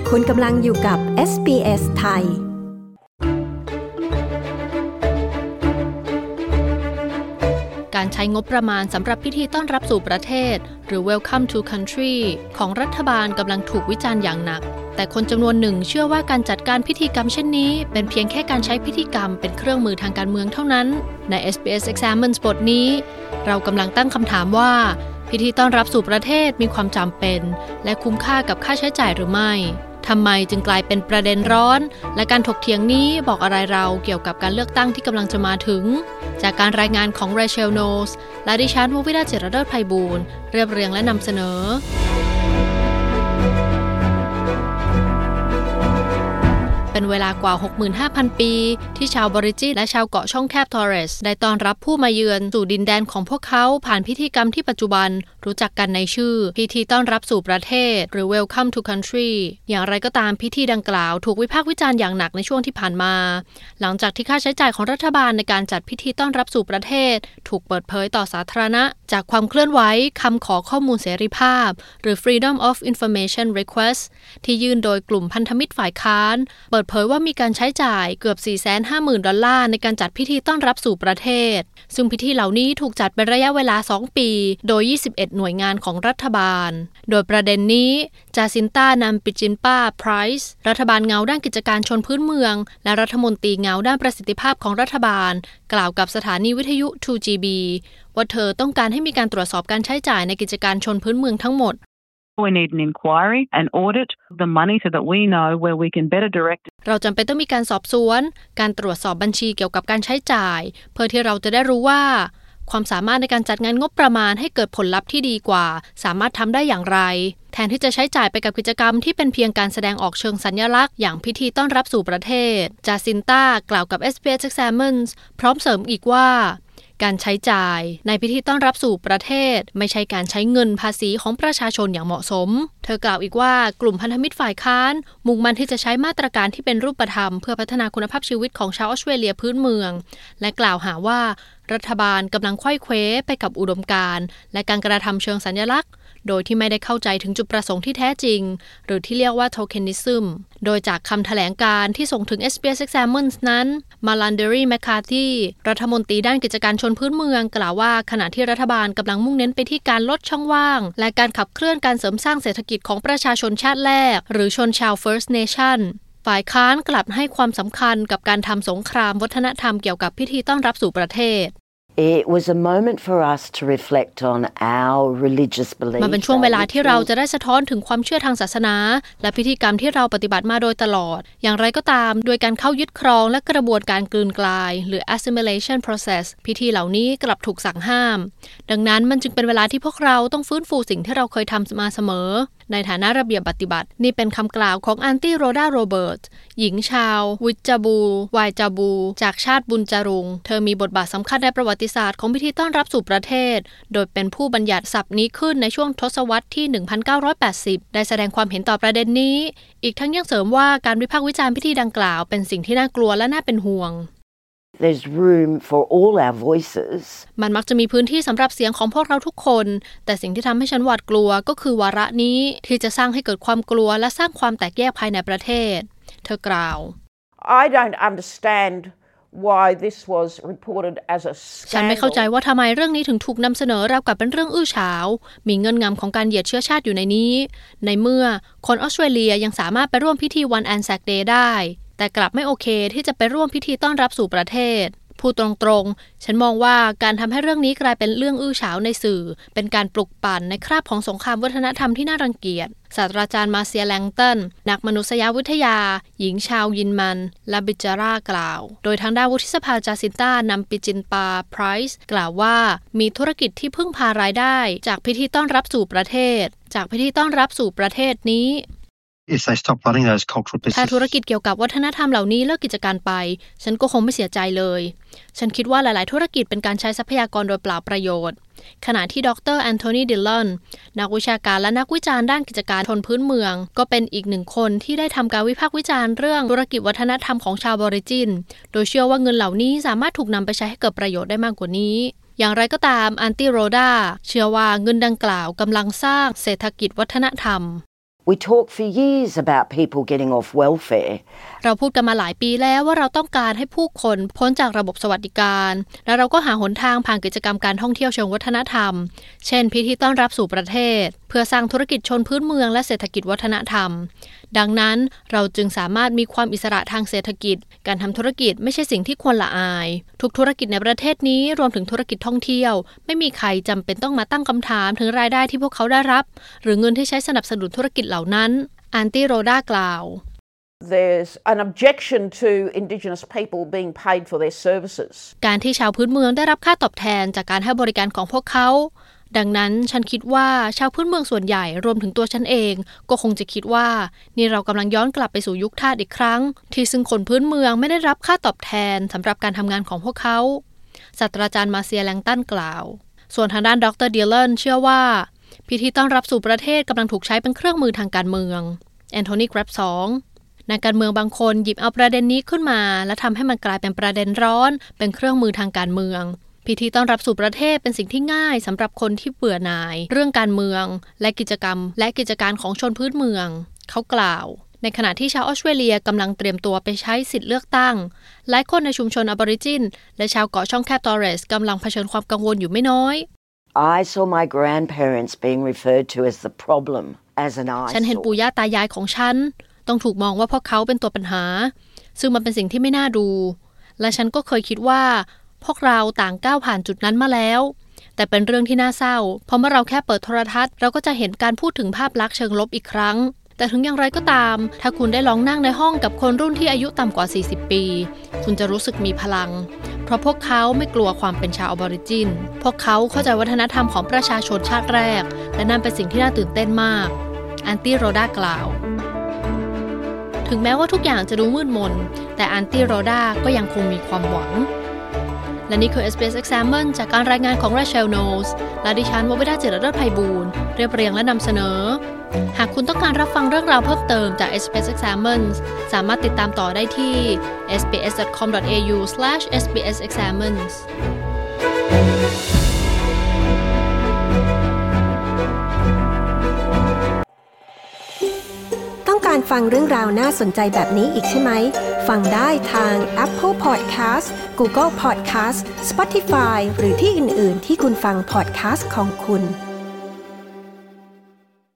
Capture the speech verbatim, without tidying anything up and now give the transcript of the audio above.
คุณกำลังอยู่กับ เอส บี เอส ไทยการใช้งบประมาณสำหรับพิธีต้อนรับสู่ประเทศหรือ Welcome to Country ของรัฐบาลกำลังถูกวิจารณ์อย่างหนักแต่คนจำนวนหนึ่งเชื่อว่าการจัดการพิธีกรรมเช่นนี้เป็นเพียงแค่การใช้พิธีกรรมเป็นเครื่องมือทางการเมืองเท่านั้นใน เอส บี เอส Examines บทนี้เรากำลังตั้งคำถามว่าพิธีต้อนรับสู่ประเทศมีความจำเป็นและคุ้มค่ากับค่าใช้จ่ายหรือไม่ทำไมจึงกลายเป็นประเด็นร้อนและการถกเถียงนี้บอกอะไรเราเกี่ยวกับการเลือกตั้งที่กำลังจะมาถึงจากการรายงานของ Rachel Knowles และดิฉันววิดา เจริญเลิศไพบูลย์เรียบเรียงและนำเสนอเป็นเวลากว่า หกหมื่นห้าพัน ปีที่ชาวบอริจิและชาวเกาะช่องแคบทอร์เรสได้ต้อนรับผู้มาเยือนสู่ดินแดนของพวกเขาผ่านพิธีกรรมที่ปัจจุบันรู้จักกันในชื่อพิธีต้อนรับสู่ประเทศหรือ Welcome to Country อย่างไรก็ตามพิธีดังกล่าวถูกวิพากษ์วิจารณ์อย่างหนักในช่วงที่ผ่านมาหลังจากที่ค่าใช้จ่ายของรัฐบาลในการจัดพิธีต้อนรับสู่ประเทศถูกเปิดเผยต่อสาธารณะจากความเคลื่อนไหวคำขอข้อมูลเสรีภาพหรือ Freedom of Information Request ที่ยื่นโดยกลุ่มพันธมิตรฝ่ายค้านเปิดเผยว่ามีการใช้จ่ายเกือบ สี่แสนห้าหมื่น ดอลลาร์ในการจัดพิธีต้อนรับสู่ประเทศซึ่งพิธีเหล่านี้ถูกจัดเป็นระยะเวลาสองปีโดยยี่สิบเอ็ดหน่วยงานของรัฐบาลโดยประเด็นนี้จาซินต้านัมปิจินปาไพรส์รัฐบาลเงาด้านกิจการชนพื้นเมืองและรัฐมนตรีเงาด้านประสิทธิภาพของรัฐบาลกล่าวกับสถานีวิทยุ ทู จี บี ว่าเธอต้องการให้มีการตรวจสอบการใช้จ่ายในกิจการชนพื้นเมืองทั้งหมด We need an inquiry and audit the money so that we know where we can better direct it. เราจำเป็นต้องมีการสอบสวนการตรวจสอบบัญชีเกี่ยวกับการใช้จ่ายเพื่อที่เราจะได้รู้ว่าความสามารถในการจัดงานงบประมาณให้เกิดผลลัพธ์ที่ดีกว่าสามารถทำได้อย่างไรแทนที่จะใช้จ่ายไปกับกิจกรรมที่เป็นเพียงการแสดงออกเชิงสัญลักษณ์อย่างพิธีต้อนรับสู่ประเทศจาซินต้ากล่าวกับ เอส บี เอส Examines พร้อมเสริมอีกว่าการใช้จ่ายในพิธีต้อนรับสู่ประเทศไม่ใช่การใช้เงินภาษีของประชาชนอย่างเหมาะสมเธอกล่าวอีกว่ากลุ่มพันธมิตรฝ่ายค้านมุ่งมั่นที่จะใช้มาตรการที่เป็นรูปธรรมเพื่อพัฒนาคุณภาพชีวิตของชาวออสเตรเลียพื้นเมืองและกล่าวหาว่ารัฐบาลกำลังไขว้เขวไปกับอุดมการณ์และการกระทำเชิงสัญลักษณ์โดยที่ไม่ได้เข้าใจถึงจุดประสงค์ที่แท้จริงหรือที่เรียกว่า tokenism โดยจากคำแถลงการที่ส่งถึง เอส บี เอส Examines นั้นมาลันเดอรีแมคคาร์ธีรัฐมนตรีด้านกิจการชนพื้นเมืองกล่าวว่าขณะที่รัฐบาลกำลังมุ่งเน้นไปที่การลดช่องว่างและการขับเคลื่อนการเสริมสร้างเศรษฐกิจของประชาชนชาติแรกหรือชนชาว First Nation ฝ่ายค้านกลับให้ความสำคัญกับการทำสงครามวัฒนธรรมเกี่ยวกับพิธีต้อนรับสู่ประเทศ It was a moment for us to reflect on our religious beliefs. มันเป็นช่วงเวลาที่เราจะได้สะท้อนถึงความเชื่อทางศาสนาและพิธีกรรมที่เราปฏิบัติมาโดยตลอดอย่างไรก็ตามโดยการเข้ายึดครองและกระบวนการกลืนกลายหรือ assimilation process พิธีเหล่านี้กลับถูกสั่งห้ามดังนั้นมันจึงเป็นเวลาที่พวกเราต้องฟื้นฟูสิ่งที่เราเคยทำมาเสมอในฐานะระเบียบปฏิบัตินี่เป็นคำกล่าวของอันตี้โรดาโรเบิร์ตหญิงชาววิจาบูวายจาบูจากชาติบุญจารุงเธอมีบทบาทสำคัญในประวัติศาสตร์ของพิธีต้อนรับสู่ประเทศโดยเป็นผู้บัญญัติศัพท์นี้ขึ้นในช่วงทศวรรษที่ หนึ่งพันเก้าร้อยแปดสิบ ได้แสดงความเห็นต่อประเด็นนี้อีกทั้งยังเสริมว่าการวิพากษ์วิจารณ์พิธีดังกล่าวเป็นสิ่งที่น่ากลัวและน่าเป็นห่วง There's room for all our voices. มันมักจะมีพื้นที่สำหรับเสียงของพวกเราทุกคนแต่สิ่งที่ทำให้ฉันหวาดกลัวก็คือวาระนี้ที่จะสร้างให้เกิดความกลัวและสร้างความแตกแยกภายในประเทศเธอกล่าว I don't understand why this was reported as a scandal. ฉันไม่เข้าใจว่าทำไมเรื่องนี้ถึงถูกนำเสนอราวกับเป็นเรื่องอื้อฉาวมีเงื่อนงำของการเหยียดเชื้อชาติอยู่ในนี้ในเมื่อคนออสเตรเลียยังสามารถไปร่วมพิธีวัน Anzac Day ได้แต่กลับไม่โอเคที่จะไปร่วมพิธีต้อนรับสู่ประเทศพูดตรงๆฉันมองว่าการทำให้เรื่องนี้กลายเป็นเรื่องอื้อฉาวในสื่อเป็นการปลุกปั่นในคราบของสงครามวัฒนธรรมที่น่ารังเกียจศาสตราจารย์มาเซียแลงตันนักมนุษยวิทยาหญิงชาวยินมันและบิจาร่ากล่าวโดยทางด้านวุฒิสภาจาซินต้านำปิจินปาไพรส์กล่าวว่ามีธุรกิจที่พึ่งพารายได้จากพิธีต้อนรับสู่ประเทศจากพิธีต้อนรับสู่ประเทศนี้ If they stop running those cultural businesses ถ้าธุรกิจเกี่ยวกับวัฒนธรรมเหล่านี้เลิกกิจการไปฉันก็คงไม่เสียใจเลยฉันคิดว่าหลายๆธุรกิจเป็นการใช้ทรัพยากรโดยเปล่าประโยชน์ขณะที่ดรแอนโทนีดิลลอนนักวิชาการและนักวิจารณ์ด้านกิจการชนพื้นเมืองก็เป็นอีกหนึ่งคนที่ได้ทำการวิพากษ์วิจารณ์เรื่องธุรกิจวัฒนธรรมของชาวบอริจินโดยเชื่อว่าเงินเหล่านี้สามารถถูกนำไปใช้ให้เกิดประโยชน์ได้มากกว่านี้อย่างไรก็ตามอันตี้โรดาเชื่อว่าเงินดังกล่าวกำลังสร้างเศรษฐกิจวัฒนธรรม We talked for years about people getting off welfare. เราพูดกันมาหลายปีแล้วว่าเราต้องการให้ผู้คนพ้นจากระบบสวัสดิการและเราก็หาหนทางผ่านกิจกรรมการท่องเที่ยวเชิงวัฒนธรรมเช่นพิธีต้อนรับสู่ประเทศเพื่อสร้างธุรกิจชนพื้นเมืองและเศรษฐกิจวัฒนธรรมดังนั้นเราจึงสามารถมีความอิสระทางเศรษฐกิจการทำธุรกิจไม่ใช่สิ่งที่ควรละอายทุกธุรกิจในประเทศนี้รวมถึงธุรกิจท่องเที่ยวไม่มีใครจำเป็นต้องมาตั้งคำถามถึงรายได้ที่พวกเขาได้รับหรือเงินที่ใช้สนับสนุนธุรกิจเหล่านั้นอันตี้โรดากล่าว There's an objection to Indigenous people being paid for their services. การที่ชาวพื้นเมืองได้รับค่าตอบแทนจากการให้บริการของพวกเขาดังนั้นฉันคิดว่าชาวพื้นเมืองส่วนใหญ่รวมถึงตัวฉันเองก็คงจะคิดว่านี่เรากำลังย้อนกลับไปสู่ยุคทาสอีกครั้งที่ซึ่งคนพื้นเมืองไม่ได้รับค่าตอบแทนสำหรับการทำงานของพวกเขาศาสตราจารย์มาเซียแลงตันกล่าวส่วนทางด้านดร. ดิลเลนเชื่อว่าพิธีต้อนรับสู่ประเทศกำลังถูกใช้เป็นเครื่องมือทางการเมืองแอนโทนี แกร็บสองนักการเมืองบางคนหยิบเอาประเด็นนี้ขึ้นมาและทำให้มันกลายเป็นประเด็นร้อนเป็นเครื่องมือทางการเมืองพิธีต้อนรับสู่ประเทศเป็นสิ่งที่ง่ายสำหรับคนที่เบื่อหน่ายเรื่องการเมืองและกิจกรรมและกิจการของชนพื้นเมืองเขากล่าวในขณะที่ชาวออสเตรเลียกำลังเตรียมตัวไปใช้สิทธิ์เลือกตั้งหลายคนในชุมชนอบอริจินและชาวเกาะช่องแคบตอร์เรสกำลังเผชิญความกังวลอยู่ไม่น้อย I saw my grandparents being referred to as the problem as an eyesore ฉันเห็นปู่ย่าตายายของฉันต้องถูกมองว่าพวกเขาเป็นตัวปัญหาซึ่งมันเป็นสิ่งที่ไม่น่าดูและฉันก็เคยคิดว่าพวกเราต่างก้าวผ่านจุดนั้นมาแล้วแต่เป็นเรื่องที่น่าเศร้าเพราะเมื่อเราแค่เปิดโทรทัศน์เราก็จะเห็นการพูดถึงภาพลักษณ์เชิงลบอีกครั้งแต่ถึงอย่างไรก็ตามถ้าคุณได้ลองนั่งในห้องกับคนรุ่นที่อายุต่ำกว่าสี่สิบปีคุณจะรู้สึกมีพลังเพราะพวกเขาไม่กลัวความเป็นชาวออบอริจินพวกเขาเข้าใจวัฒนธรรมของประชาชนชาติแรกและนั่นเป็นสิ่งที่น่าตื่นเต้นมากอันตี้โรดากล่าวถึงแม้ว่าทุกอย่างจะดูมืดมนแต่อันตี้โรดาก็ยังคงมีความหวังและนี่คือ เอส บี เอส Examine จากการรายงานของ Rachel Knowles และดิฉันววิดาจิรเลิศไพบูลย์เรียบเรียงและนำเสนอหากคุณต้องการรับฟังเรื่องราวเพิ่มเติมจาก เอส บี เอส Examine สามารถติดตามต่อได้ที่ เอส บี เอส ดอท คอม ดอท เอ ยู สแลช เอส บี เอส Examines ต้องการฟังเรื่องราวน่าสนใจแบบนี้อีกใช่ไหมฟังได้ทาง Apple Podcast Google Podcast Spotify หรือที่อื่น ๆ ที่คุณฟัง podcast ของคุณ